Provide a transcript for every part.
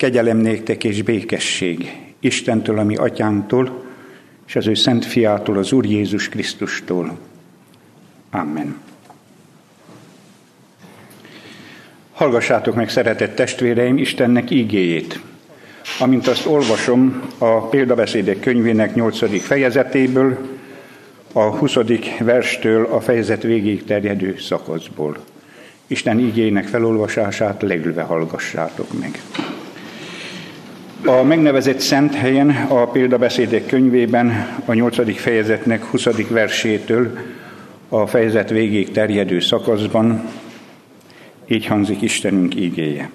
Kegyelem néktek és békesség Istentől, a mi atyánktól, és az ő szent fiától, az Úr Jézus Krisztustól. Amen. Hallgassátok meg, szeretett testvéreim, Istennek ígéjét, amint azt olvasom a Példabeszédek könyvének 8. fejezetéből, a 20. verstől a fejezet végéig terjedő szakaszból. Isten ígéjének felolvasását leülve hallgassátok meg. A megnevezett szent helyen a Példabeszédek könyvében a 8. fejezetnek 20. versétől a fejezet végéig terjedő szakaszban így hangzik Istenünk ígéje.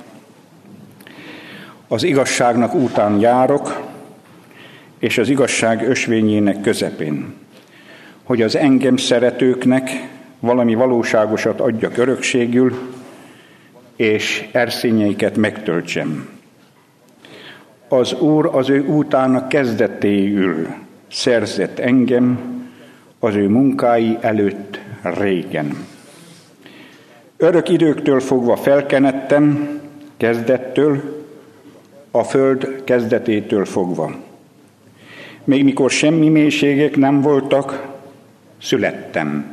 Az igazságnak útán járok, és az igazság ösvényének közepén, hogy az engem szeretőknek valami valóságosat adjak örökségül, és erszényeiket megtöltsem. Az Úr az ő útának kezdetéül szerzett engem az ő munkái előtt régen. Örök időktől fogva felkenettem, kezdettől, a föld kezdetétől fogva. Még mikor semmi mélységek nem voltak, születtem.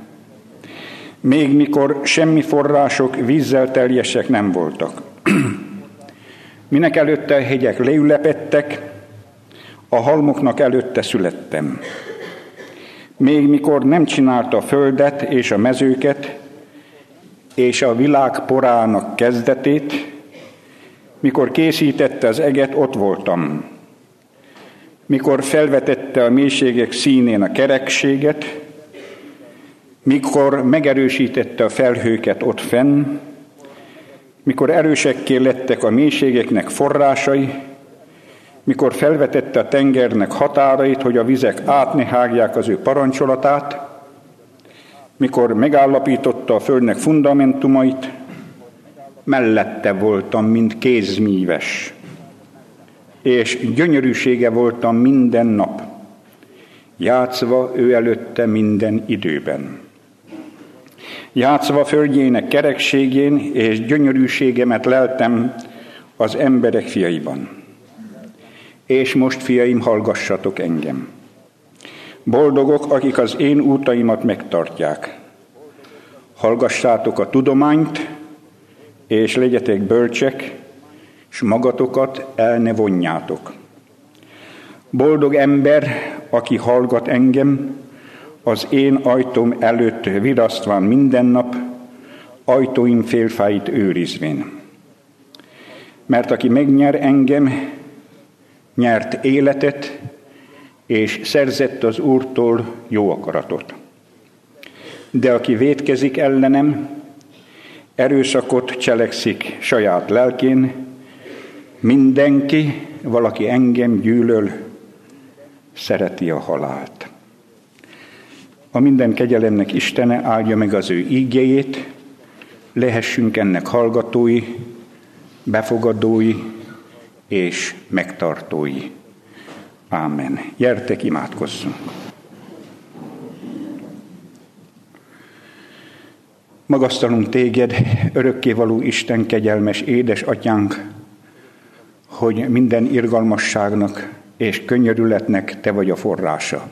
Még mikor semmi források vízzel teljesek nem voltak. Minek előtte a hegyek leülepedtek, a halmoknak előtte születtem. Még mikor nem csinálta a földet és a mezőket, és a világ porának kezdetét, mikor készítette az eget, ott voltam. Mikor felvetette a mélységek színén a kerekséget, mikor megerősítette a felhőket ott fenn, mikor erősekké lettek a mélységeknek forrásai, mikor felvetette a tengernek határait, hogy a vizek át ne hágják az ő parancsolatát, mikor megállapította a földnek fundamentumait, mellette voltam, mint kézmíves, és gyönyörűsége voltam minden nap, játszva ő előtte minden időben. Játszva földjének kerekségén, és gyönyörűségemet leltem az emberek fiaiban. És most, fiaim, hallgassatok engem. Boldogok, akik az én útaimat megtartják. Hallgassátok a tudományt, és legyetek bölcsek, s magatokat el ne vonjátok. Boldog ember, aki hallgat engem, az én ajtóm előtt virasztván minden nap, ajtóim félfáit őrizvén. Mert aki megnyer engem, nyert életet, és szerzett az Úrtól jó akaratot. De aki vétkezik ellenem, erőszakot cselekszik saját lelkén, mindenki, valaki engem gyűlöl, szereti a halált. A minden kegyelemnek Istene áldja meg az ő ígéjét, lehessünk ennek hallgatói, befogadói és megtartói. Ámen. Gyertek, imádkozzunk! Magasztalunk téged, örökkévaló Isten, kegyelmes édesatyánk, hogy minden irgalmasságnak és könyörületnek te vagy a forrása.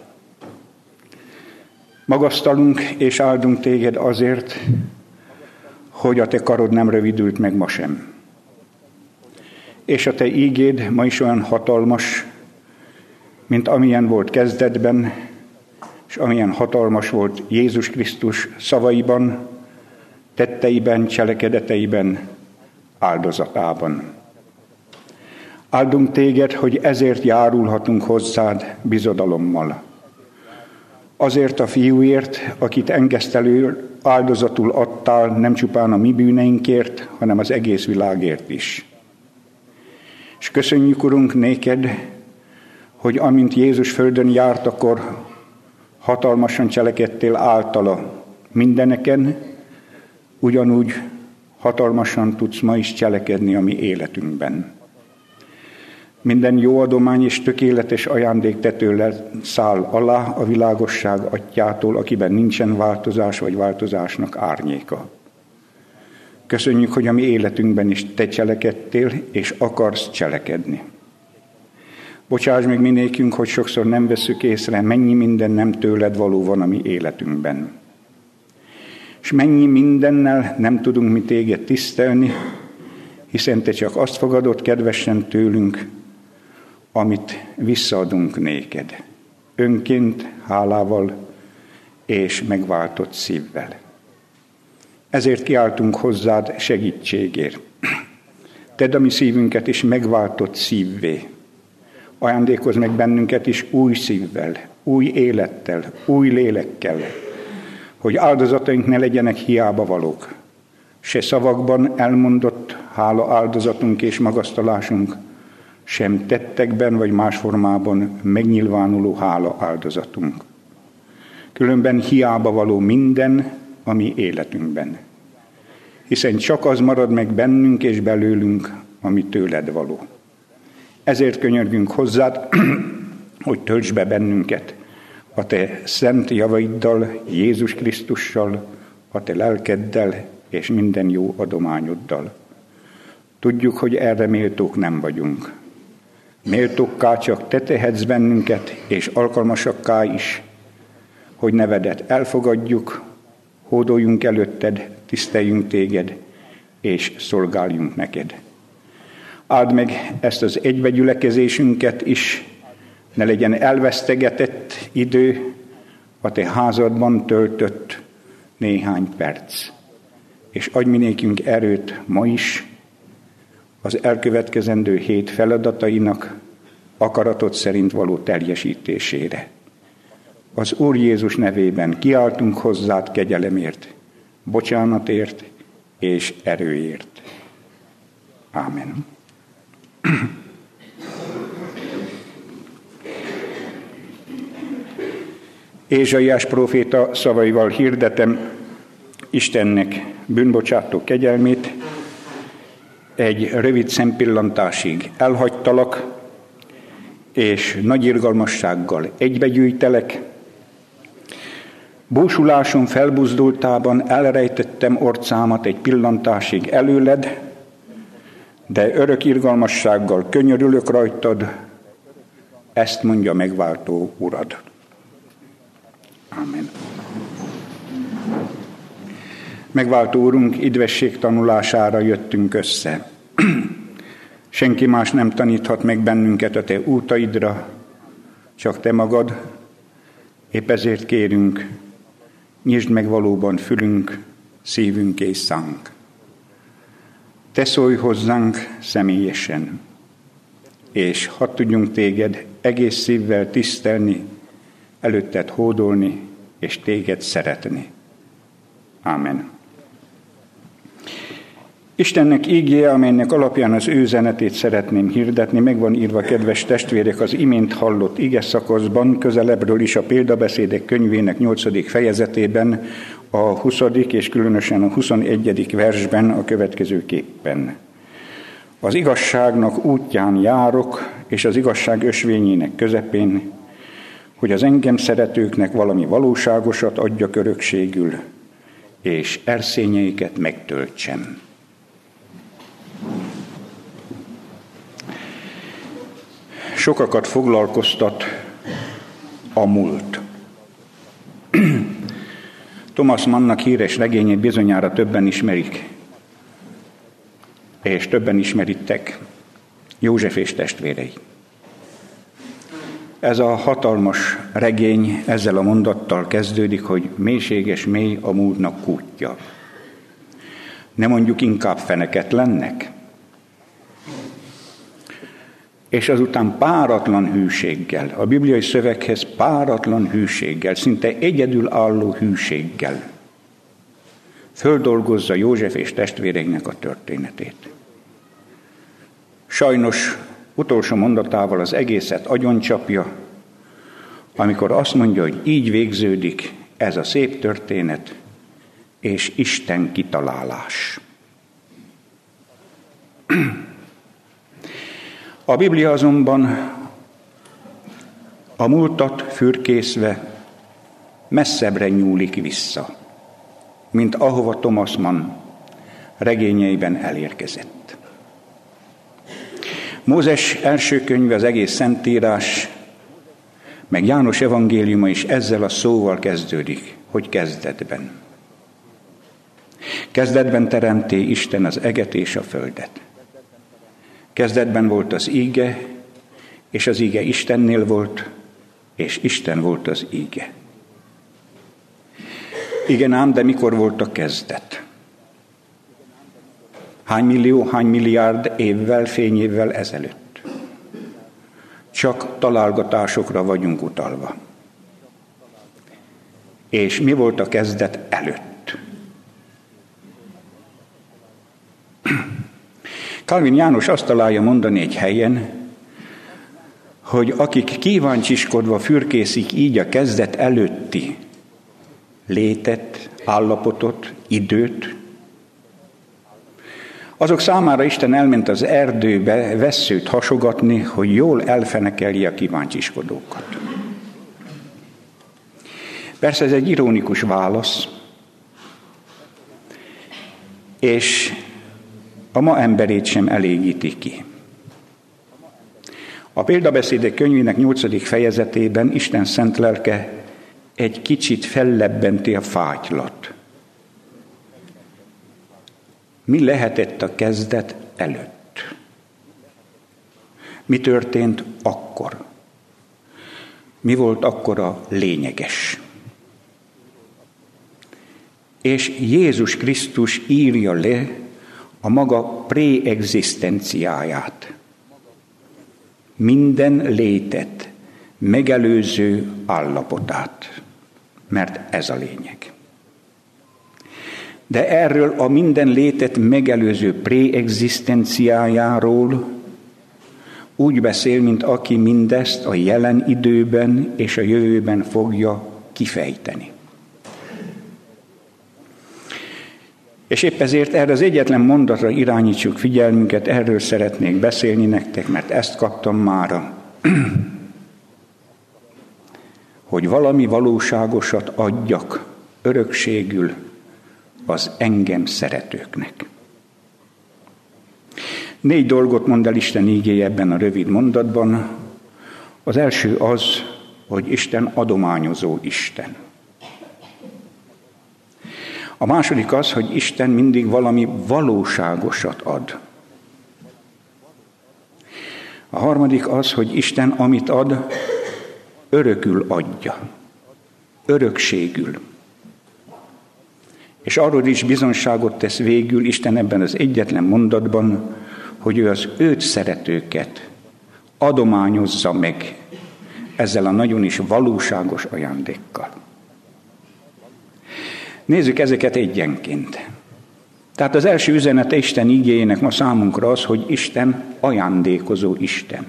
Magasztalunk és áldunk téged azért, hogy a te karod nem rövidült meg ma sem. És a te ígéd ma is olyan hatalmas, mint amilyen volt kezdetben, és amilyen hatalmas volt Jézus Krisztus szavaiban, tetteiben, cselekedeteiben, áldozatában. Áldunk téged, hogy ezért járulhatunk hozzád bizodalommal. Azért a fiúért, akit engesztelő áldozatul adtál, nem csupán a mi bűneinkért, hanem az egész világért is. És köszönjük, Urunk, néked, hogy amint Jézus földön járt, akkor hatalmasan cselekedtél általa mindeneken, ugyanúgy hatalmasan tudsz ma is cselekedni a mi életünkben. Minden jó adomány és tökéletes ajándék tetőle száll alá a világosság atyától, akiben nincsen változás vagy változásnak árnyéka. Köszönjük, hogy a mi életünkben is te cselekedtél, és akarsz cselekedni. Bocsáss meg minékünk, hogy sokszor nem vesszük észre, mennyi minden nem tőled való van a mi életünkben. És mennyi mindennel nem tudunk mi téged tisztelni, hiszen te csak azt fogadod kedvesen tőlünk, amit visszaadunk néked. Önként, hálával és megváltott szívvel. Ezért kiáltunk hozzád segítségért. Tedd a mi szívünket is megváltott szívvé. Ajándékozz meg bennünket is új szívvel, új élettel, új lélekkel, hogy áldozataink ne legyenek hiába valók. Se szavakban elmondott hála áldozatunk és magasztalásunk, sem tettekben vagy más formában megnyilvánuló hála áldozatunk. Különben hiába való minden a mi életünkben. Hiszen csak az marad meg bennünk és belőlünk, ami tőled való. Ezért könyörgünk hozzád, hogy töltsd be bennünket a te szent javaiddal, Jézus Krisztussal, a te lelkeddel és minden jó adományoddal. Tudjuk, hogy erre méltók nem vagyunk. Méltókká csak te tehetsz bennünket, és alkalmasakká is, hogy nevedet elfogadjuk, hódoljunk előtted, tiszteljünk téged, és szolgáljunk neked. Áld meg ezt az egybegyülekezésünket is, ne legyen elvesztegetett idő a te házadban töltött néhány perc. És adj mi nékünk erőt ma is az elkövetkezendő hét feladatainak akaratod szerint való teljesítésére. Az Úr Jézus nevében kiáltunk hozzád kegyelemért, bocsánatért és erőért. Ámen. Ézsaiás próféta szavaival hirdetem Istennek bűnbocsátó kegyelmét. Egy rövid szempillantásig elhagytalak, és nagy irgalmassággal egybegyűjtelek. Búsulásom felbuzdultában elrejtettem orcámat egy pillantásig előled, de örök irgalmassággal könyörülök rajtad, ezt mondja megváltó Urad. Ámen. Megváltó Urunk, idvesség tanulására jöttünk össze. Senki más nem taníthat meg bennünket a te útaidra, csak te magad. Épp ezért kérünk, nyisd meg valóban fülünk, szívünk és szánk. Te szólj hozzánk személyesen, és hadd tudjunk téged egész szívvel tisztelni, előtted hódolni, és téged szeretni. Ámen. Istennek ígéje, amelynek alapján az ő üzenetét szeretném hirdetni, meg van írva, kedves testvérek, az imént hallott ige szakaszban, közelebbről is a Példabeszédek könyvének 8. fejezetében, a 20. és különösen a 21. versben a következőképpen. Az igazságnak útján járok, és az igazság ösvényének közepén, hogy az engem szeretőknek valami valóságosat adjak örökségül, és erszényeiket megtöltsem. Sokakat foglalkoztat a múlt. Thomas Mannnak híres regényét bizonyára többen ismerik, és többen ismeritek, József és testvérei. Ez a hatalmas regény ezzel a mondattal kezdődik, hogy mélységes mély a múltnak kútja. Ne mondjuk inkább feneketlennek? És azután páratlan hűséggel, a bibliai szöveghez páratlan hűséggel, szinte egyedülálló hűséggel földolgozza József és testvéreinek a történetét. Sajnos utolsó mondatával az egészet agyoncsapja, amikor azt mondja, hogy így végződik ez a szép történet, és Isten kitalálás. A Biblia azonban a múltat fürkészve messzebbre nyúlik vissza, mint ahova Thomas Mann regényeiben elérkezett. Mózes első könyve, az egész Szentírás, meg János evangéliuma is ezzel a szóval kezdődik, hogy kezdetben. Kezdetben teremté Isten az eget és a földet. Kezdetben volt az íge, és az íge Istennél volt, és Isten volt az íge. Igen ám, de mikor volt a kezdet? Hány millió, hány milliárd évvel, fényévvel ezelőtt? Csak találgatásokra vagyunk utalva. És mi volt a kezdet előtt? Calvin János azt találja mondani egy helyen, hogy akik kíváncsiskodva fürkészik így a kezdet előtti létet, állapotot, időt, azok számára Isten elment az erdőbe vesszőt hasogatni, hogy jól elfenekelje a kíváncsiskodókat. Persze ez egy ironikus válasz, és a ma emberét sem elégíti ki. A példabeszédek könyvének 8. fejezetében Isten szent lelke egy kicsit fellebbenti a fátylat. Mi lehetett a kezdet előtt? Mi történt akkor? Mi volt akkor a lényeges? És Jézus Krisztus írja le a maga preexisztenciáját. Minden létet megelőző állapotát. Mert ez a lényeg. De erről a minden létet megelőző preexisztenciájáról úgy beszél, mint aki mindezt a jelen időben és a jövőben fogja kifejteni. És épp ezért erre az egyetlen mondatra irányítsuk figyelmünket, erről szeretnék beszélni nektek, mert ezt kaptam mára. Hogy valami valóságosat adjak örökségül az engem szeretőknek. 4 dolgot mond el Isten ígéje ebben a rövid mondatban. Az első az, hogy Isten adományozó Isten. A második az, hogy Isten mindig valami valóságosat ad. A harmadik az, hogy Isten amit ad, örökül adja. Örökségül. És arról is bizonyságot tesz végül Isten ebben az egyetlen mondatban, hogy ő az őt szeretőket adományozza meg ezzel a nagyon is valóságos ajándékkal. Nézzük ezeket egyenként. Tehát az első üzenete Isten igéjének ma számunkra az, hogy Isten ajándékozó Isten.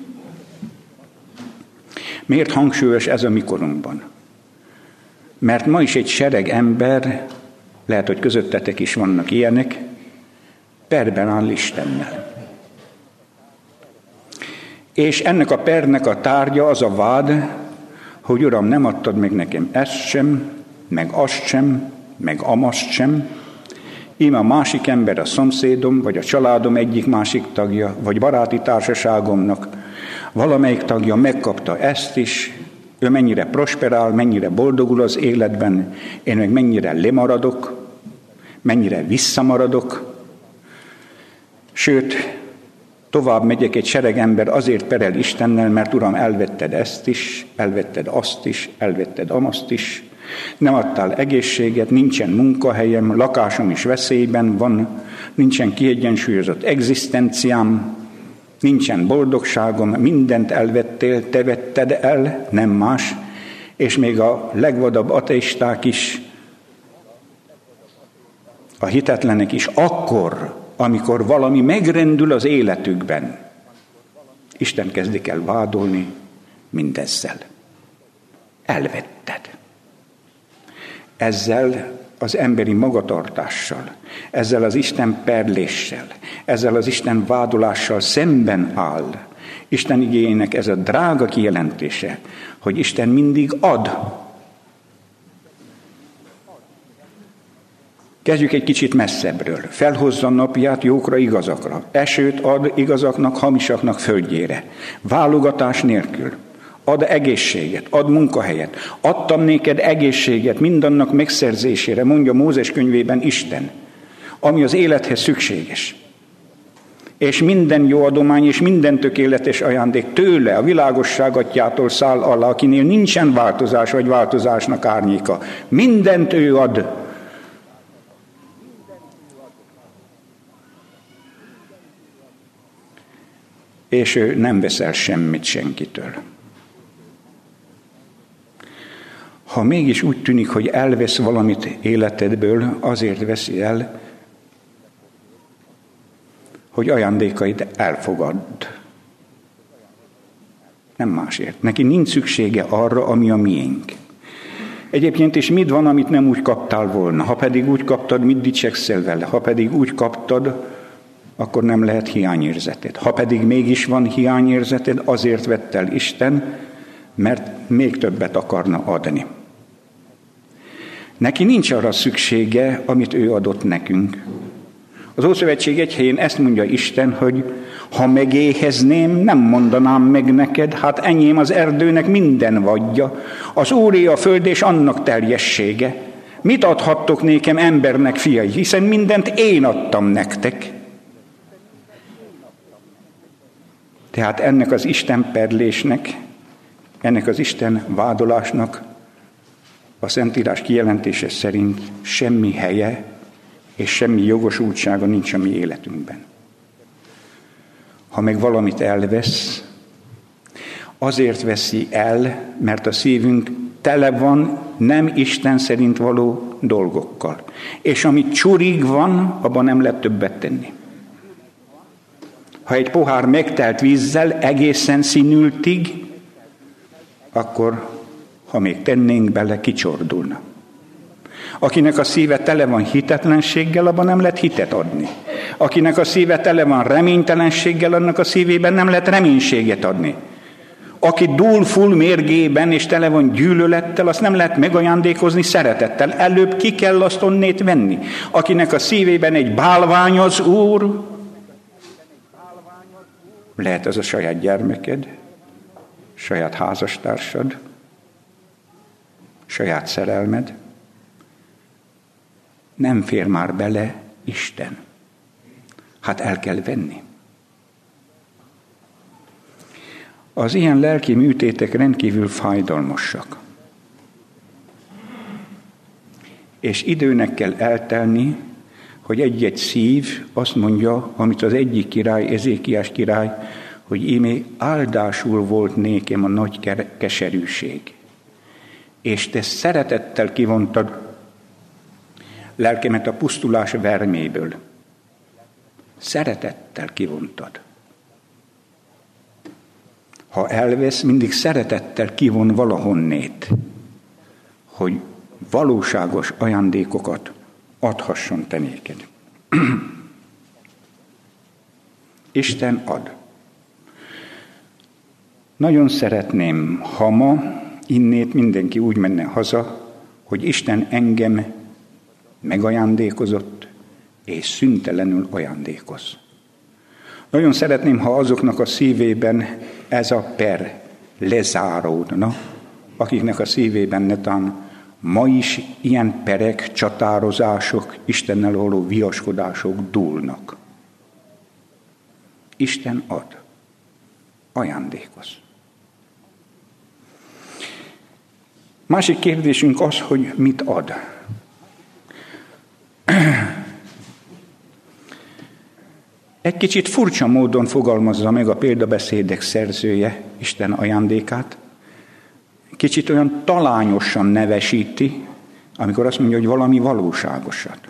Miért hangsúlyos ez a mi korunkban? Mert ma is egy sereg ember, lehet, hogy közöttetek is vannak ilyenek, perben áll Istennel. És ennek a pernek a tárgya az a vád, hogy Uram, nem adtad meg nekem ezt sem, meg azt sem, meg amazt sem. Íme a másik ember a szomszédom, vagy a családom egyik másik tagja, vagy baráti társaságomnak valamelyik tagja megkapta ezt is, ő mennyire prosperál, mennyire boldogul az életben, én meg mennyire lemaradok, mennyire visszamaradok. Sőt, tovább megyek, egy sereg ember azért perel Istennel, mert Uram, elvetted ezt is, elvetted azt is, elvetted amazt is, nem adtál egészséget, nincsen munkahelyem, lakásom is veszélyben van, nincsen kiegyensúlyozott egzisztenciám, nincsen boldogságom, mindent elvettél, te vetted el, nem más, és még a legvadabb ateisták is, a hitetlenek is akkor, amikor valami megrendül az életükben, Isten kezdik el vádolni mindezzel. Elvetted. Ezzel az emberi magatartással, ezzel az Isten perléssel, ezzel az Isten vádolással szemben áll. Isten igéjének ez a drága kijelentése, hogy Isten mindig ad. Kezdjük egy kicsit messzebbről. Felhozza napját jókra, igazakra. Esőt ad igazaknak, hamisaknak földjére. Válogatás nélkül. Ad egészséget, ad munkahelyet. Adtam néked egészséget mindannak megszerzésére, mondja Mózes könyvében Isten, ami az élethez szükséges. És minden jó adomány és minden tökéletes ajándék tőle, a világosság atyától száll alá, akinél nincsen változás vagy változásnak árnyéka. Mindent ő ad. És ő nem vesz el semmit senkitől. Ha mégis úgy tűnik, hogy elvesz valamit életedből, azért veszi el, hogy ajándékait elfogadd. Nem másért. Neki nincs szüksége arra, ami a miénk. Egyébként is mit van, amit nem úgy kaptál volna? Ha pedig úgy kaptad, mit dicsekszel vele? Ha pedig úgy kaptad, akkor nem lehet hiányérzeted. Ha pedig mégis van hiányérzeted, azért vett el Isten, mert még többet akarna adni. Neki nincs arra szüksége, amit ő adott nekünk. Az Ószövetség egy helyén ezt mondja Isten, hogy ha megéhezném, nem mondanám meg neked, hát enyém az erdőnek minden vadja, az Úré a föld és annak teljessége. Mit adhattok nékem embernek fiai, hiszen mindent én adtam nektek. Tehát ennek az Isten perlésnek, ennek az Isten vádolásnak a Szentírás kijelentése szerint semmi helye és semmi jogosultsága nincs a mi életünkben. Ha meg valamit elvesz, azért veszi el, mert a szívünk tele van nem Isten szerint való dolgokkal. És ami csurig van, abban nem lehet többet tenni. Ha egy pohár megtelt vízzel egészen színültig, akkor, ha még tennénk bele, kicsordulna. Akinek a szíve tele van hitetlenséggel, abban nem lehet hitet adni. Akinek a szíve tele van reménytelenséggel, annak a szívében nem lehet reménységet adni. Aki dúl-full mérgében és tele van gyűlölettel, azt nem lehet megajándékozni szeretettel. Előbb ki kell azt onnét venni. Akinek a szívében egy bálvány az Úr, lehet ez a saját gyermeked, saját házastársad, saját szerelmed, nem fér már bele Isten. Hát el kell venni. Az ilyen lelki műtétek rendkívül fájdalmasak. És időnek kell eltelni, hogy egy-egy szív azt mondja, amit az egyik király, Ezékiás király, hogy íme áldásul volt nékem a nagy keserűség. És te szeretettel kivontad lelkemet a pusztulás verméből. Szeretettel kivontad. Ha elvesz, mindig szeretettel kivon valahonnét, hogy valóságos ajándékokat adhasson te néked. Isten ad. Nagyon szeretném, ha ma innét mindenki úgy menne haza, hogy Isten engem megajándékozott, és szüntelenül ajándékoz. Nagyon szeretném, ha azoknak a szívében ez a per lezáródna, akiknek a szívében netán ma is ilyen perek, csatározások, Istennel való viaskodások dúlnak. Isten ad, ajándékoz. Másik kérdésünk az, hogy mit ad. Egy kicsit furcsa módon fogalmazza meg a példabeszédek szerzője Isten ajándékát. Kicsit olyan talányosan nevesíti, amikor azt mondja, hogy valami valóságosat.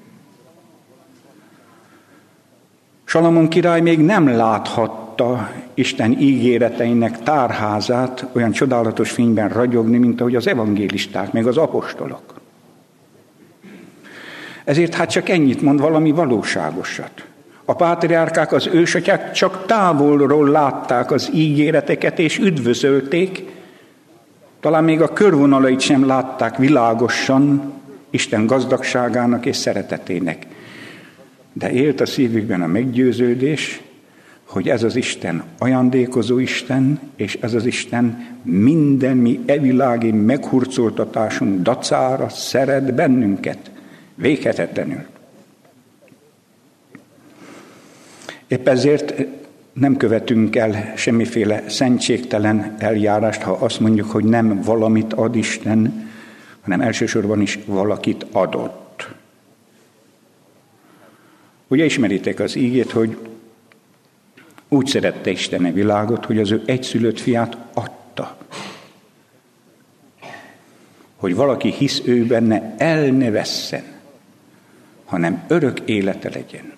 Salamon király még nem láthatta Isten ígéreteinek tárházát olyan csodálatos fényben ragyogni, mint ahogy az evangélisták, meg az apostolok. Ezért hát csak ennyit mond, valami valóságosat. A pátriárkák, az ősatyák csak távolról látták az ígéreteket és üdvözölték, talán még a körvonalait sem látták világosan, Isten gazdagságának és szeretetének. De élt a szívükben a meggyőződés, hogy ez az Isten ajándékozó Isten, és ez az Isten minden mi evilági meghurcoltatásunk dacára szeret bennünket, véghetetlenül. Épp ezért nem követünk el semmiféle szentségtelen eljárást, ha azt mondjuk, hogy nem valamit ad Isten, hanem elsősorban is valakit adott. Ugye ismeritek az ígét, hogy úgy szerette Isten a világot, hogy az ő egyszülött fiát adta. Hogy valaki hisz ő benne, el ne vesszen, hanem örök élete legyen.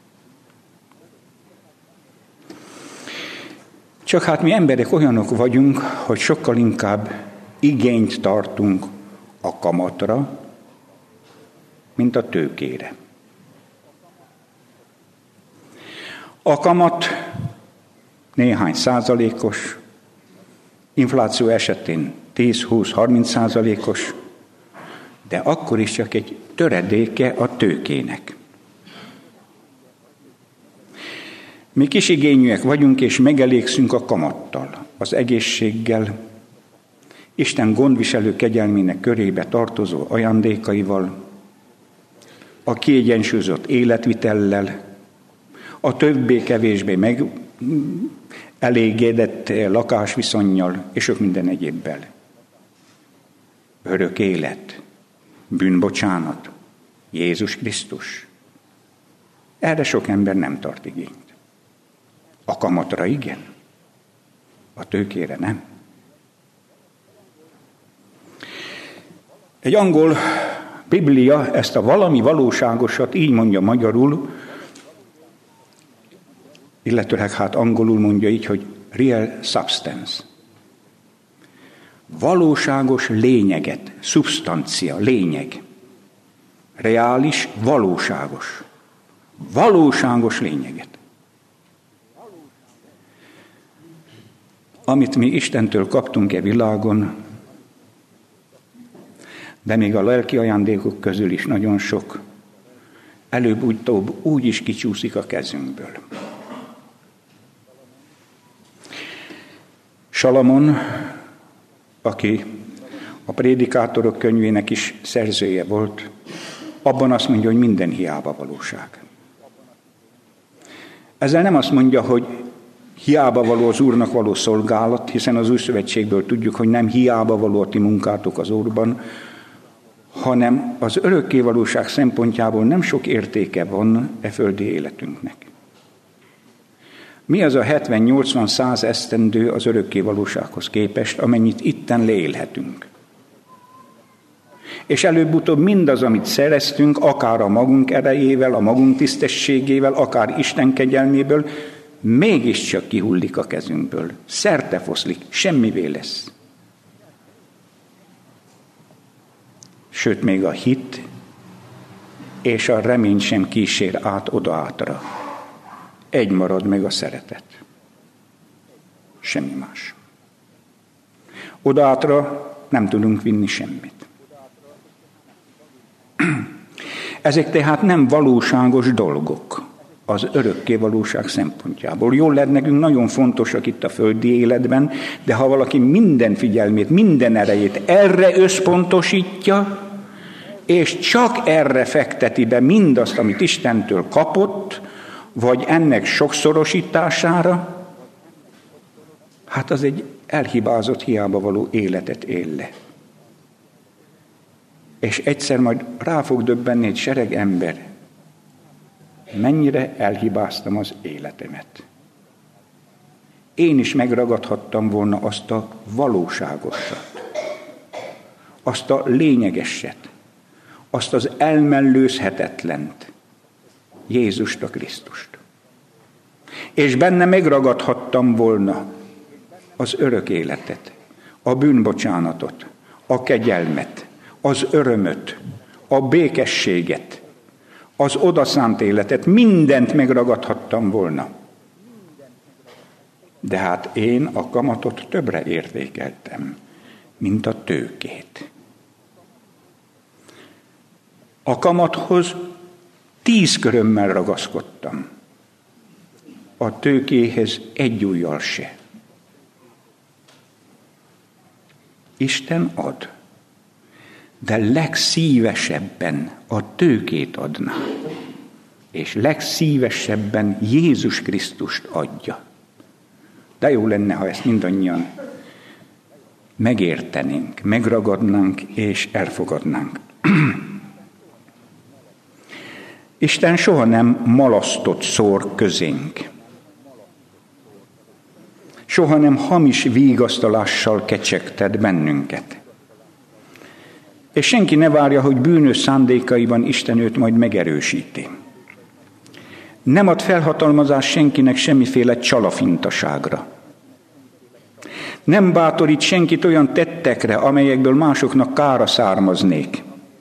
Csak hát mi emberek olyanok vagyunk, hogy sokkal inkább igényt tartunk a kamatra, mint a tőkére. A kamat néhány százalékos, infláció esetén 10-20-30%, de akkor is csak egy töredéke a tőkének. Mi kisigényűek vagyunk, és megelégszünk a kamattal, az egészséggel, Isten gondviselő kegyelmének körébe tartozó ajándékaival, a kiegyensúlyozott életvitellel, a többé-kevésbé elégedett lakásviszonnyal, és sok minden egyébbel. Örök élet, bűnbocsánat, Jézus Krisztus. Erre sok ember nem tart igényt. A kamatra igen, a tőkére nem. Egy angol biblia ezt a valami valóságosat így mondja magyarul, illetőleg hát angolul mondja így, hogy real substance. Valóságos lényeget, szubstancia, lényeg. Reális, valóságos. Valóságos lényeget. Amit mi Istentől kaptunk világon, de még a lelki ajándékok közül is nagyon sok, előbb-utóbb úgy is kicsúszik a kezünkből. Salamon, aki a prédikátorok könyvének is szerzője volt, abban azt mondja, hogy minden hiába valóság. Ezzel nem azt mondja, hogy hiába való az Úrnak való szolgálat, hiszen az Új Szövetségből tudjuk, hogy nem hiába való a ti munkátok az Úrban, hanem az örökké valóság szempontjából nem sok értéke van e földi életünknek. Mi az a 70-80-100 esztendő az örökké valósághoz képest, amennyit itten leélhetünk? És előbb-utóbb mindaz, amit szereztünk, akár a magunk erejével, a magunk tisztességével, akár Isten kegyelméből, mégiscsak kihullik a kezünkből. Szerte foszlik, semmivé lesz. Sőt, még a hit és a remény sem kísér át oda-átra. Egy marad meg a szeretet. Semmi más. Oda-átra nem tudunk vinni semmit. Ezek tehát nem valóságos dolgok az örökké valóság szempontjából. Jól lehet, nekünk nagyon fontosak itt a földi életben, de ha valaki minden figyelmét, minden erejét erre összpontosítja, és csak erre fekteti be mindazt, amit Istentől kapott, vagy ennek sokszorosítására, hát az egy elhibázott, hiába való életet él le. És egyszer majd rá fog döbbenni egy sereg ember, mennyire elhibáztam az életemet. Én is megragadhattam volna azt a valóságosat, azt a lényegeset, azt az elmellőzhetetlent, Jézust a Krisztust. És benne megragadhattam volna az örök életet, a bűnbocsánatot, a kegyelmet, az örömöt, a békességet, az odaszánt életet, mindent megragadhattam volna. De hát én a kamatot többre értékeltem, mint a tőkét. A kamathoz 10 körömmel ragaszkodtam, a tőkéhez egy ujjal se. Isten ad, de legszívesebben a tőkét adná, és legszívesebben Jézus Krisztust adja. De jó lenne, ha ezt mindannyian megértenénk, megragadnánk és elfogadnánk. Isten soha nem malasztott szór közénk. Soha nem hamis vigasztalással kecsegtet bennünket. És senki ne várja, hogy bűnös szándékaiban Isten őt majd megerősíti. Nem ad felhatalmazást senkinek semmiféle csalafintaságra. Nem bátorít senkit olyan tettekre, amelyekből másoknak kára származnék.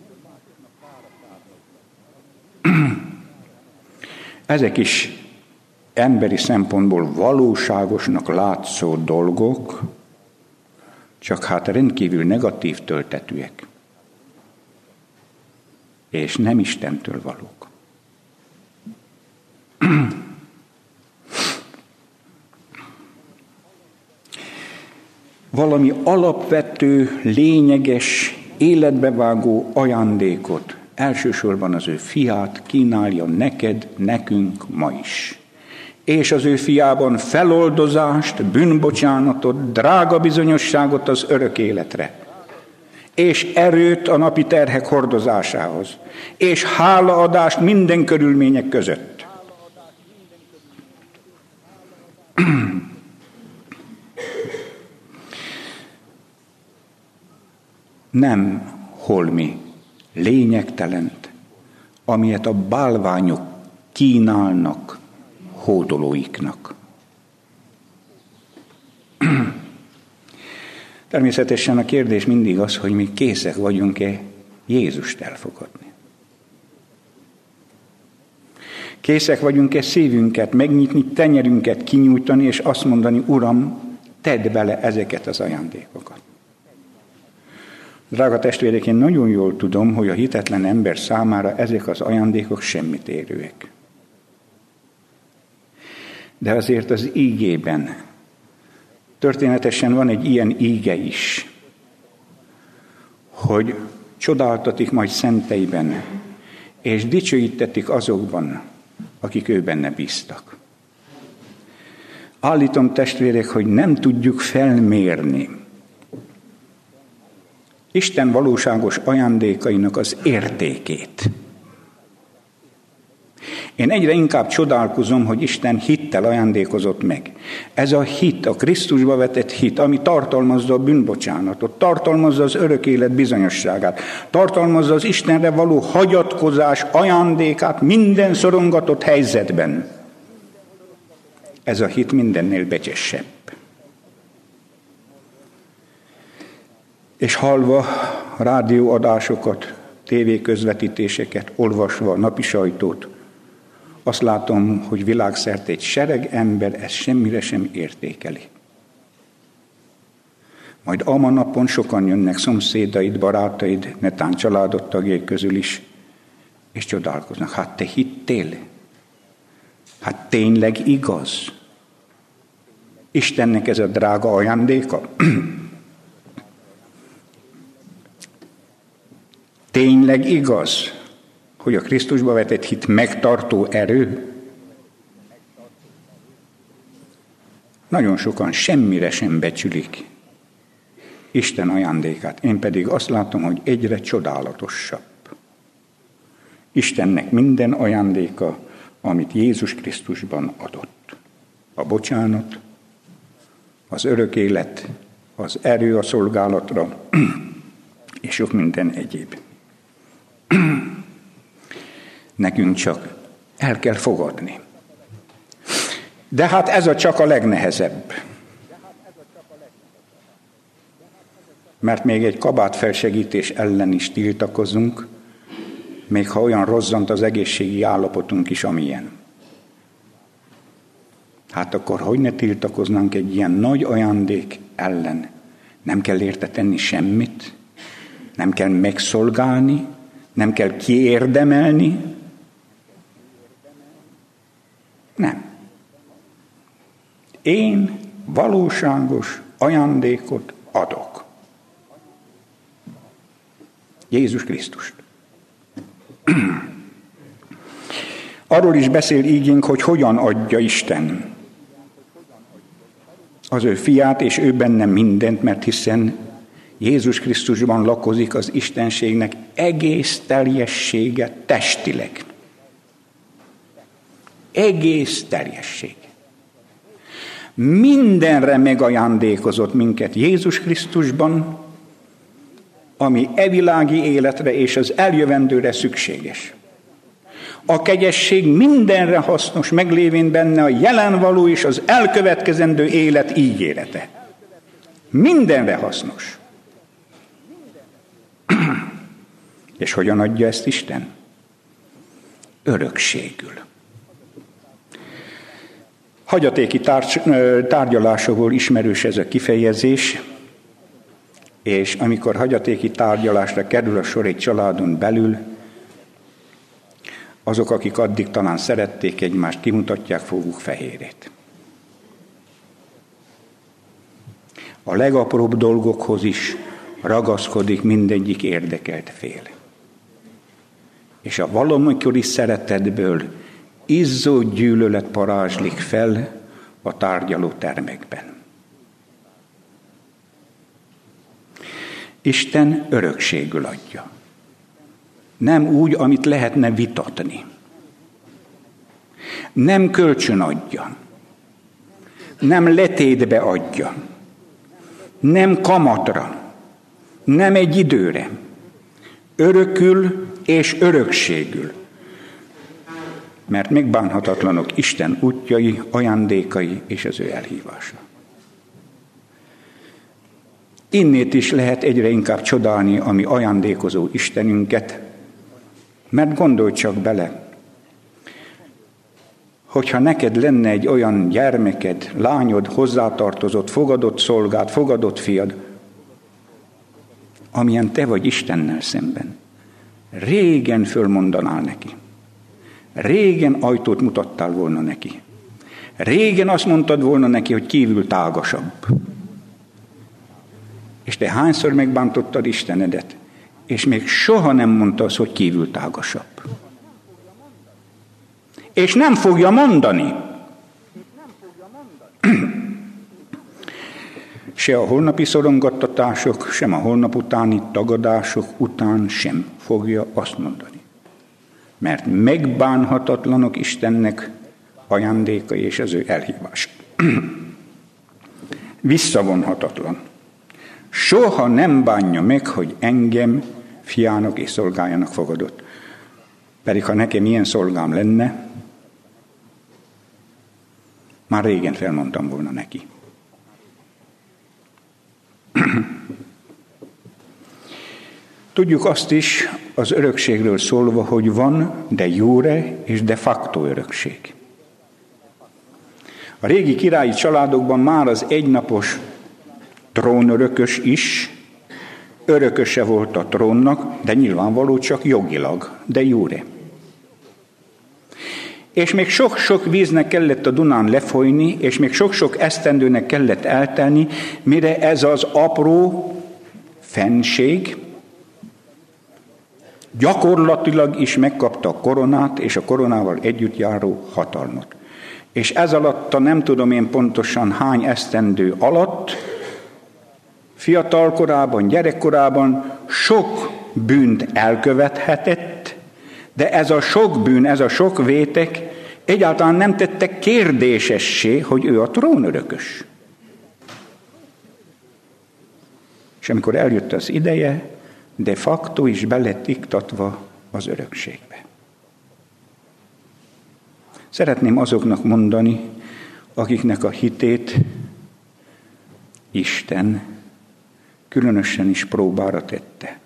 Ezek is emberi szempontból valóságosnak látszó dolgok, csak hát rendkívül negatív töltetűek. És nem Istentől valók. Valami alapvető, lényeges, életbevágó ajándékot, elsősorban az ő fiát kínálja neked, nekünk ma is. És az ő fiában feloldozást, bűnbocsánatot, drága bizonyosságot az örök életre. És erőt a napi terhek hordozásához. És hálaadást minden körülmények között. Nem holmi, lényegtelent, amilyet a bálványok kínálnak hódolóiknak. Természetesen a kérdés mindig az, hogy mi készek vagyunk-e Jézust elfogadni. Készek vagyunk-e szívünket megnyitni, tenyerünket kinyújtani, és azt mondani, Uram, tedd bele ezeket az ajándékokat. Drága testvérek, én nagyon jól tudom, hogy a hitetlen ember számára ezek az ajándékok semmit érőek. De azért az ígében történetesen van egy ilyen íge is, hogy csodáltatik majd szenteiben, és dicsőítetik azokban, akik ő benne bíztak. Állítom, testvérek, hogy nem tudjuk felmérni Isten valóságos ajándékainak az értékét. Én egyre inkább csodálkozom, hogy Isten hittel ajándékozott meg. Ez a hit, a Krisztusba vetett hit, ami tartalmazza a bűnbocsánatot, tartalmazza az örök élet bizonyosságát, tartalmazza az Istenre való hagyatkozás ajándékát minden szorongatott helyzetben. Ez a hit mindennél becsesebb. És hallva rádióadásokat, tévéközvetítéseket, olvasva a napi sajtót, azt látom, hogy világszerte egy sereg ember ezt semmire sem értékeli. Majd ama napon sokan jönnek szomszédaid, barátaid, netán családod tagjai közül is, és csodálkoznak. Hát te hittél? Hát tényleg igaz? Istennek ez a drága ajándéka? Tényleg igaz, hogy a Krisztusba vetett hit megtartó erő? Nagyon sokan semmire sem becsülik Isten ajándékát. Én pedig azt látom, hogy egyre csodálatosabb. Istennek minden ajándéka, amit Jézus Krisztusban adott. A bocsánat, az örök élet, az erő a szolgálatra, és sok minden egyéb. Nekünk csak el kell fogadni. De hát ez a csak a legnehezebb. Mert még egy kabátfelsegítés ellen is tiltakozunk, még ha olyan rozzant az egészségi állapotunk is, amilyen. Hát akkor hogy ne tiltakoznánk egy ilyen nagy ajándék ellen? Nem kell érte tenni semmit, nem kell megszolgálni, Nem kell kiérdemelni. Nem. Én valóságos ajándékot adok. Jézus Krisztust. Arról is beszél ígénk, hogy hogyan adja Isten az ő fiát, és ő benne mindent, mert hiszen Jézus Krisztusban lakozik az istenségnek egész teljessége testileg. Egész teljessége. Mindenre megajándékozott minket Jézus Krisztusban, ami evilági életre és az eljövendőre szükséges. A kegyesség mindenre hasznos, meglévén benne a jelenvaló és az elkövetkezendő élet ígérete. Mindenre hasznos. És hogyan adja ezt Isten? Örökségül. Hagyatéki tárgyalásokból ismerős ez a kifejezés, és amikor hagyatéki tárgyalásra kerül a sor egy családon belül, azok, akik addig talán szerették egymást, kimutatják foguk fehérét. A legapróbb dolgokhoz is ragaszkodik mindegyik érdekelt fél. És a valamikori szeretetből izzó gyűlölet parázslik fel a tárgyaló termekben. Isten örökségül adja. Nem úgy, amit lehetne vitatni. Nem kölcsön adja. Nem letétbe adja. Nem kamatra. Nem egy időre. Örökül és örökségül. Mert megbánhatatlanok Isten útjai, ajándékai és az ő elhívása. Innét is lehet egyre inkább csodálni a mi ajándékozó Istenünket, mert gondolj csak bele, hogyha neked lenne egy olyan gyermeked, lányod, hozzátartozott, fogadott szolgád, fogadott fiad, amilyen te vagy Istennel szemben, régen fölmondanál neki. Régen ajtót mutattál volna neki. Régen azt mondtad volna neki, hogy kívül tágasabb. És te hányszor megbántottad Istenedet, és még soha nem mondta azt, hogy kívül tágasabb. És nem fogja mondani. Se a holnapi szorongattatások, sem a holnap utáni tagadások után sem fogja azt mondani. Mert megbánhatatlanok Istennek ajándékai és az ő elhívás. Visszavonhatatlan. Soha nem bánja meg, hogy engem fiának és szolgájának fogadott. Pedig ha nekem ilyen szolgám lenne, már régen felmondtam volna neki. Tudjuk azt is az örökségről szólva, hogy van de jure és de facto örökség. A régi királyi családokban már az egynapos trónörökös is örököse volt a trónnak, de nyilvánvaló csak jogilag, de jure. És még sok-sok víznek kellett a Dunán lefolyni, és még sok-sok esztendőnek kellett eltelni, mire ez az apró fennség gyakorlatilag is megkapta a koronát, és a koronával együtt járó hatalmat. És ez alatt nem tudom én pontosan hány esztendő alatt, fiatal korában, gyerekkorában sok bűnt elkövethetett, de ez a sok bűn, ez a sok vétek egyáltalán nem tette kérdésessé, hogy ő a trónörökös. És amikor eljött az ideje, de facto is be lett iktatva az örökségbe. Szeretném azoknak mondani, akiknek a hitét Isten különösen is próbára tette.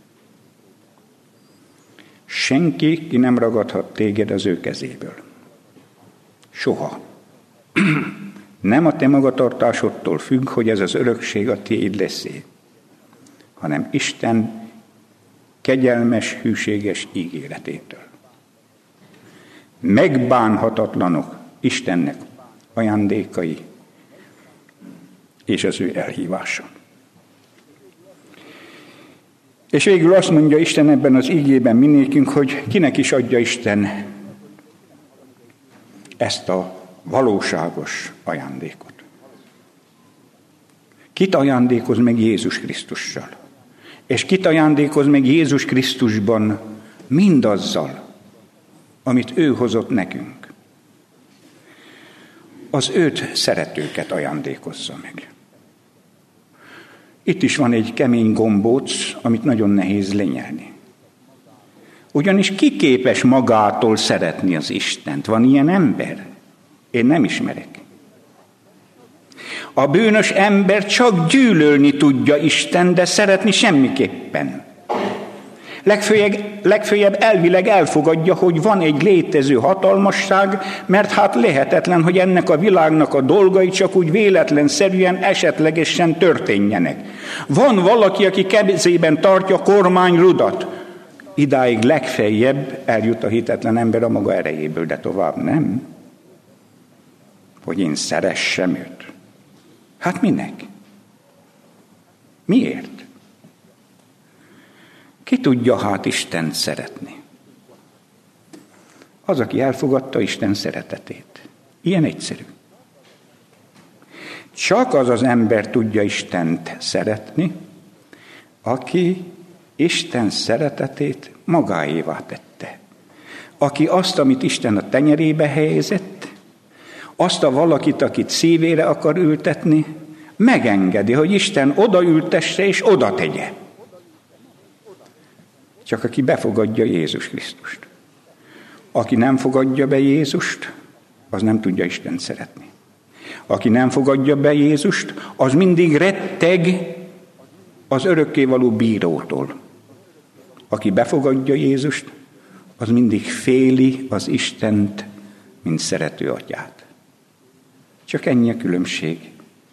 Senki ki nem ragadhat téged az ő kezéből. Soha. Nem a te magatartásodtól függ, hogy ez az örökség a tiéd lesz, hanem Isten kegyelmes, hűséges ígéretétől. Megbánhatatlanok Istennek ajándékai és az ő elhívása. És végül azt mondja Isten ebben az ígében minékünk, hogy kinek is adja Isten ezt a valóságos ajándékot. Kit ajándékoz meg Jézus Krisztussal? És kit ajándékoz meg Jézus Krisztusban mindazzal, amit ő hozott nekünk? Az őt szeretőket ajándékozza meg. Itt is van egy kemény gombóc, amit nagyon nehéz lenyelni. Ugyanis ki képes magától szeretni az Istent? Van ilyen ember? Én nem ismerek. A bűnös ember csak gyűlölni tudja Isten, de szeretni semmiképpen. Legfőjebb elvileg elfogadja, hogy van egy létező hatalmasság, mert hát lehetetlen, hogy ennek a világnak a dolgai csak úgy véletlenszerűen, esetlegesen történjenek. Van valaki, aki kezében tartja a kormányrudat. Idáig legfeljebb eljut a hitetlen ember a maga erejéből, de tovább nem. Hogy én szeressem őt. Hát minek? Miért? Ki tudja hát Istent szeretni? Az, aki elfogadta Isten szeretetét. Ilyen egyszerű. Csak az az ember tudja Istent szeretni, aki Isten szeretetét magáévá tette. Aki azt, amit Isten a tenyerébe helyezett, azt a valakit, akit szívére akar ültetni, megengedi, hogy Isten odaültesse és oda tegye. Csak aki befogadja Jézus Krisztust. Aki nem fogadja be Jézust, az nem tudja Istent szeretni. Aki nem fogadja be Jézust, az mindig retteg az örökkévaló bírótól. Aki befogadja Jézust, az mindig féli az Istent, mint szerető atyát. Csak ennyi a különbség.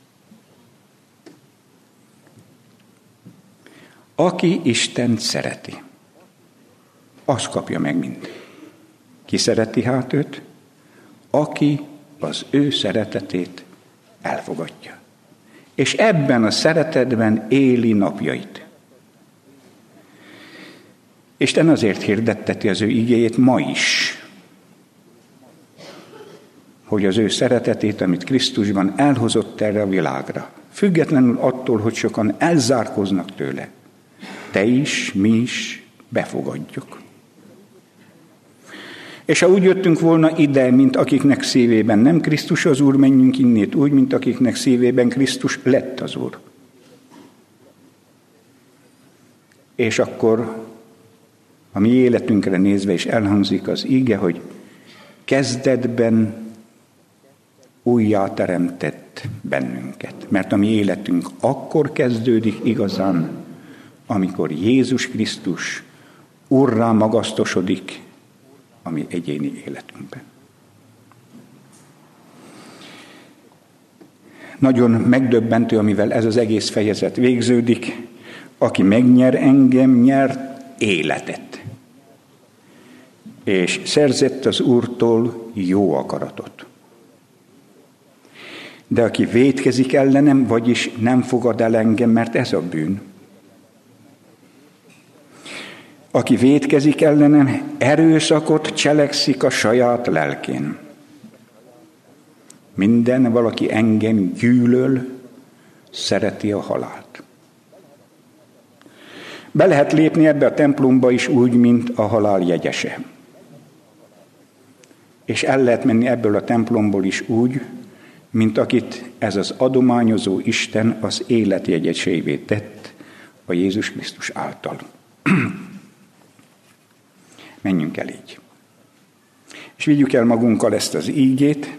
Aki Istent szereti, az kapja meg mind. Ki szereti hát őt? Aki az ő szeretetét elfogadja. És ebben a szeretetben éli napjait. Isten azért hirdetteti az ő igéjét ma is, hogy az ő szeretetét, amit Krisztusban elhozott erre a világra, függetlenül attól, hogy sokan elzárkóznak tőle, te is, mi is befogadjuk. És ha úgy jöttünk volna ide, mint akiknek szívében nem Krisztus az Úr, menjünk innét úgy, mint akiknek szívében Krisztus lett az Úr. És akkor a mi életünkre nézve is elhangzik az íge, hogy kezdetben újjá teremtett bennünket. Mert a mi életünk akkor kezdődik igazán, amikor Jézus Krisztus Úrrá magasztosodik a mi egyéni életünkben. Nagyon megdöbbentő, amivel ez az egész fejezet végződik. Aki megnyer engem, nyert életet. És szerzett az Úrtól jó akaratot. De aki vétkezik ellenem, vagyis nem fogad el engem, mert ez a bűn. Aki vétkezik ellenem, erőszakot cselekszik a saját lelkén. Minden valaki engem gyűlöl, szereti a halált. Be lehet lépni ebbe a templomba is úgy, mint a halál jegyese. És el lehet menni ebből a templomból is úgy, mint akit ez az adományozó Isten az élet jegyesévé tett a Jézus Krisztus által. Menjünk el így. És vigyük el magunkkal ezt az ígét.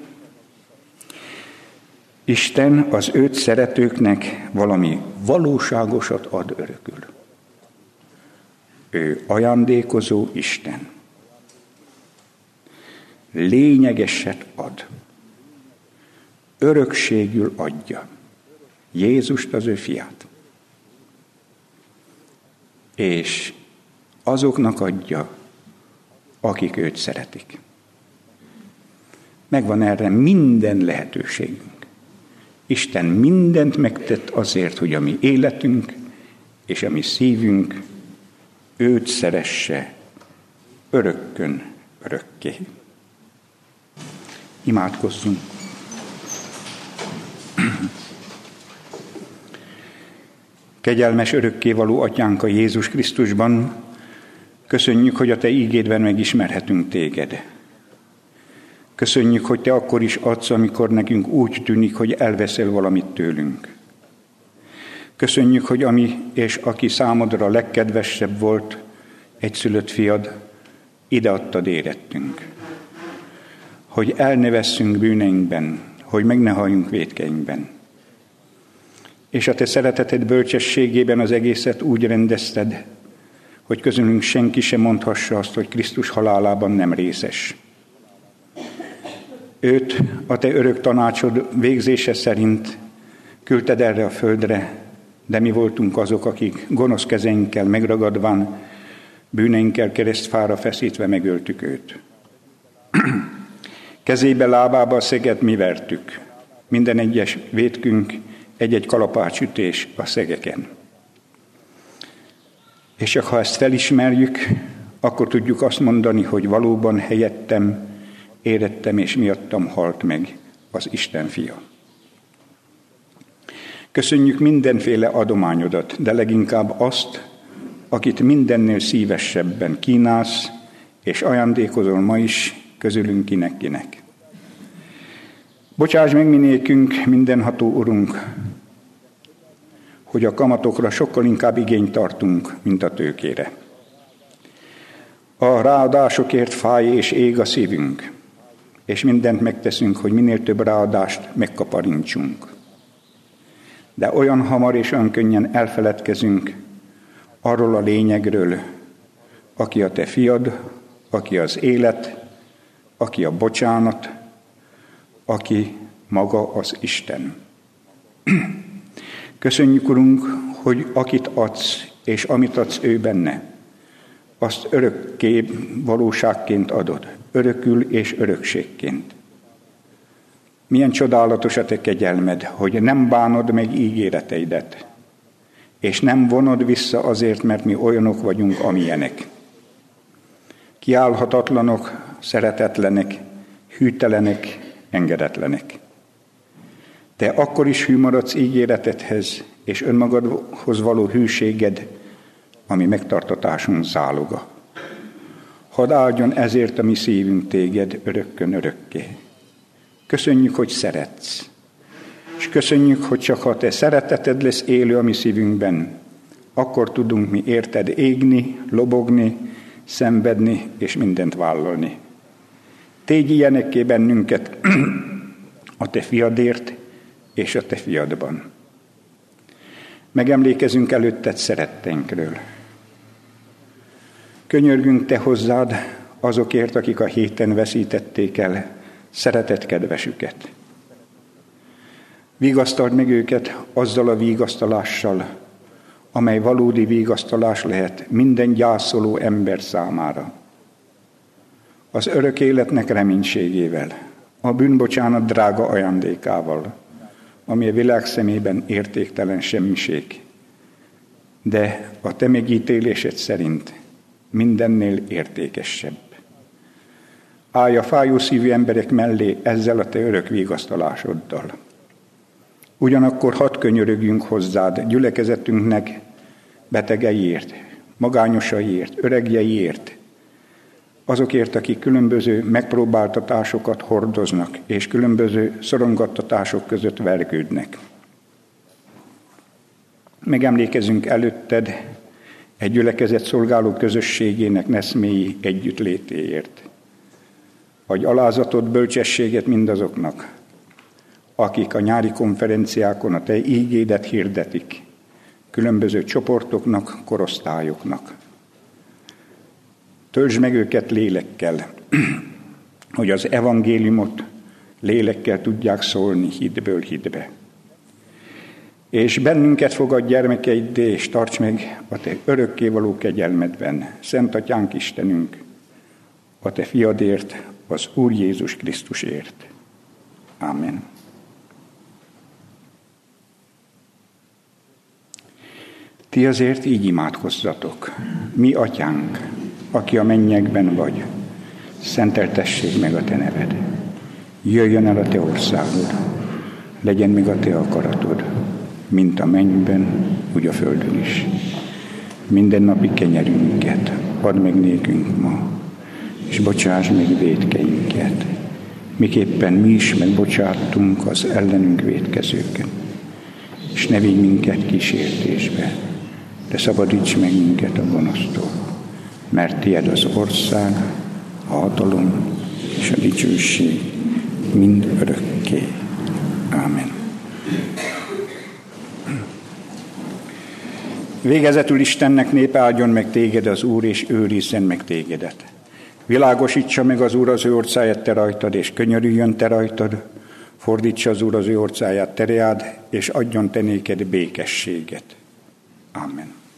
Isten az őt szeretőknek valami valóságosat ad örökül. Ő ajándékozó Isten. Lényegeset ad. Örökségül adja. Jézust, az ő fiát. És azoknak adja, akik őt szeretik. Megvan erre minden lehetőségünk. Isten mindent megtett azért, hogy a mi életünk és a mi szívünk őt szeresse örökkön örökké. Imádkozzunk! Kegyelmes örökkévaló Atyánk a Jézus Krisztusban, köszönjük, hogy a Te ígédben megismerhetünk Téged. Köszönjük, hogy Te akkor is adsz, amikor nekünk úgy tűnik, hogy elveszel valamit tőlünk. Köszönjük, hogy ami és aki számodra a legkedvesebb volt, egyszülött fiad, ideadtad érettünk. Hogy el ne vesszünk bűneinkben, hogy meg ne halljunk vétkeinkben. És a Te szereteted bölcsességében az egészet úgy rendezted, hogy közülünk senki sem mondhassa azt, hogy Krisztus halálában nem részes. Őt a Te örök tanácsod végzése szerint küldted erre a földre, de mi voltunk azok, akik gonosz kezeinkkel megragadván, bűneinkkel keresztfára feszítve megöltük őt. Kezébe, lábába a szeget mi vertük, minden egyes vétkünk egy-egy kalapácsütés a szegeken. És csak ha ezt felismerjük, akkor tudjuk azt mondani, hogy valóban helyettem, érettem és miattam halt meg az Isten fia. Köszönjük mindenféle adományodat, de leginkább azt, akit mindennél szívesebben kínálsz, és ajándékozol ma is közülünk kinek-kinek. Bocsáss meg mi nékünk, mindenható Urunk, hogy a kamatokra sokkal inkább igényt tartunk, mint a tőkére. A ráadásokért fáj és ég a szívünk, és mindent megteszünk, hogy minél több ráadást megkaparintsunk. De olyan hamar és olyan könnyen elfeledkezünk arról a lényegről, aki a Te fiad, aki az élet, aki a bocsánat, aki maga az Isten. Köszönjük, Urunk, hogy akit adsz, és amit adsz ő benne, azt örökké valóságként adod, örökül és örökségként. Milyen csodálatos a Te kegyelmed, hogy nem bánod meg ígéreteidet, és nem vonod vissza azért, mert mi olyanok vagyunk, amilyenek. Kiállhatatlanok, szeretetlenek, hűtelenek, engedetlenek. Te akkor is hű maradsz ígéretedhez, és önmagadhoz való hűséged, ami megtartatásunk záloga. Hadd áldjon ezért a mi szívünk Téged örökkön örökké. Köszönjük, hogy szeretsz. És köszönjük, hogy csak ha Te szereteted lesz élő a mi szívünkben, akkor tudunk mi érted égni, lobogni, szenvedni és mindent vállalni. Tégy ilyenekké bennünket a Te fiadért és a Te fiadban. Megemlékezünk előtted szeretteinkről. Könyörgünk Te hozzád azokért, akik a héten veszítették el szeretett kedvesüket. Vigasztald meg őket azzal a vigasztalással, amely valódi vigasztalás lehet minden gyászoló ember számára. Az örök életnek reménységével, a bűnbocsánat drága ajándékával, ami a világ szemében értéktelen semmiség, de a Te megítélésed szerint mindennél értékesebb. Állj a fájó szívű emberek mellé ezzel a Te örök vigasztalásoddal. Ugyanakkor hadd könyörögjünk hozzád gyülekezetünknek betegeiért, magányosaiért, öregjeiért, azokért, akik különböző megpróbáltatásokat hordoznak, és különböző szorongattatások között vergődnek. Megemlékezünk előtted egy gyülekezet szolgáló közösségének neszmélyi együttlétéért. Adj alázatod, bölcsességet mindazoknak, akik a nyári konferenciákon a Te ígédet hirdetik, különböző csoportoknak, korosztályoknak. Töltsd meg őket lélekkel, hogy az evangéliumot lélekkel tudják szólni hitből hitbe. És bennünket fogad gyermekeiddé, és tarts meg a te örökkévaló kegyelmedben, Szent Atyánk Istenünk, a te fiadért, az Úr Jézus Krisztusért. Amen. Ti azért így imádkozzatok. Mi atyánk, aki a mennyekben vagy, szenteltessék meg a te neved. Jöjjön el a te országod, legyen meg a te akaratod, mint a mennyben, úgy a földön is. Mindennapi kenyerünket add meg nékünk ma, és bocsáss meg vétkeinket, miképpen mi is megbocsáttunk az ellenünk vétkezőket. És ne vigy minket kísértésbe, de szabadíts meg minket a gonosztól, mert tied az ország, a hatalom és a dicsőség mind örökké. Ámen. Végezetül Istennek népe, áldjon meg téged az Úr, és őrizzen meg tégedet. Világosítsa meg az Úr az ő orcáját te rajtad, és könyörüljön te rajtad, fordítsa az Úr az ő orcáját te reád, és adjon te néked békességet. Amen.